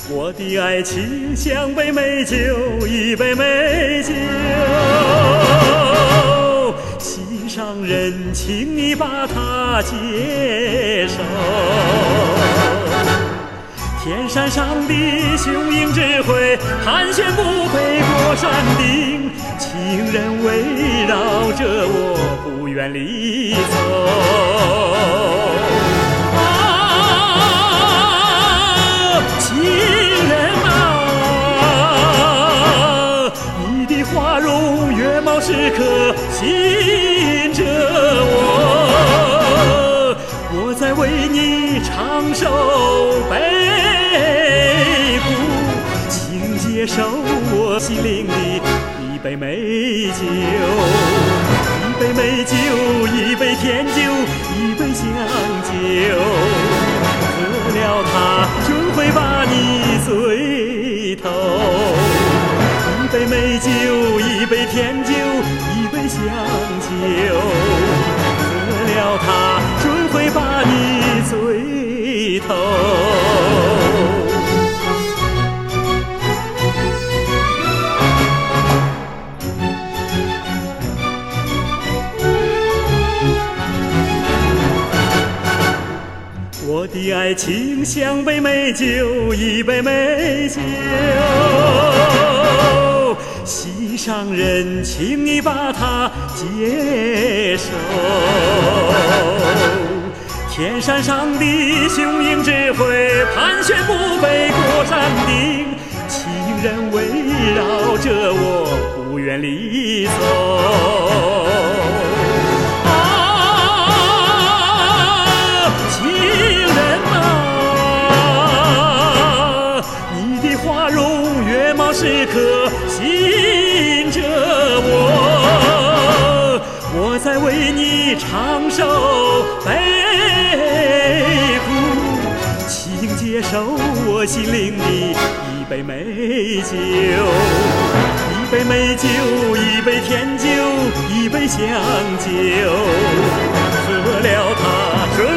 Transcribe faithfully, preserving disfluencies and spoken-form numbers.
我的爱情像杯美酒，一杯美酒。心上人，请你把它接受。天山上的雄鹰只会盘旋不飞过山顶，情人围绕着我不愿离走。啊，情人啊，你的花容月貌时刻吸引着我，我在为你唱首悲。接受我心灵的一杯美酒，一杯美酒，一杯甜酒，一杯香酒，喝了它准会把你醉透。一杯美酒，一杯甜酒，一杯香酒，喝了它准会把你醉透。我的爱情像杯美酒，一杯美酒。心上人，请你把它接受。天山上的雄鹰只会盘旋不飞过山顶，情人围绕着我不愿离走。时刻吸引着我，我在为你唱首悲苦，请接受我心灵的一杯美酒，一杯美酒，一杯甜酒，一杯香酒，喝了它。